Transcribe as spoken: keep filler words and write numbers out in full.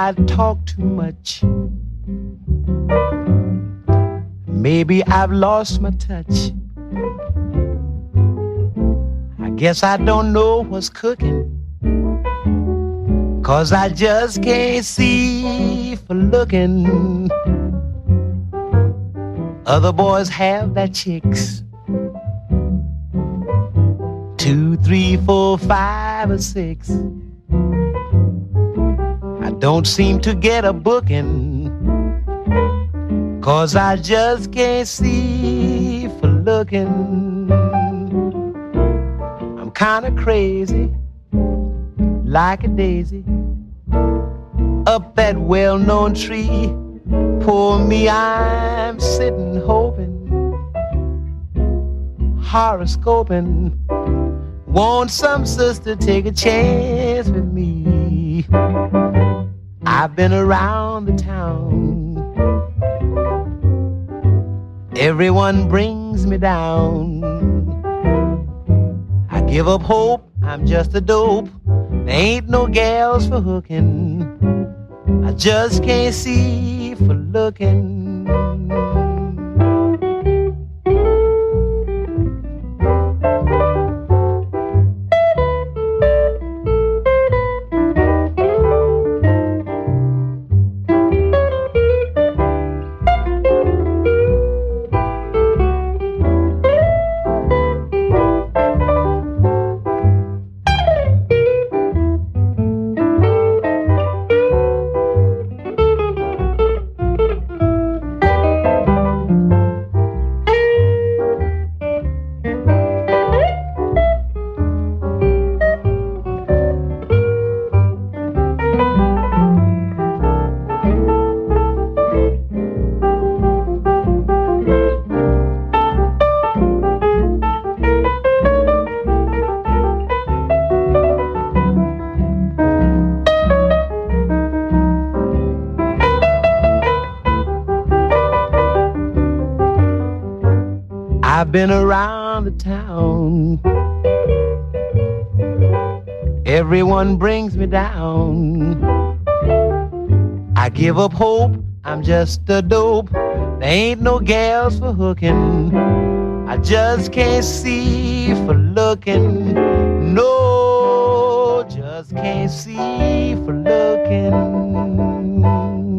I talk too much. Maybe I've lost my touch. I guess I don't know what's cooking, 'cause I just can't see for looking. Other boys have their chicks, two, three, four, five, or six. I don't seem to get a booking, 'cause I just can't see for looking. I'm kinda crazy, like a daisy, up that well-known tree. Poor me, I'm sitting hoping, horoscoping. Want some sister take a chance with me? I've been around the town, everyone brings me down. I give up hope, I'm just a dope. There ain't no gals for hooking. I just can't see for looking. I've been around the town, everyone brings me down. I give up hope, I'm just a dope. There ain't no gals for hooking. I just can't see for looking. No, just can't see for looking.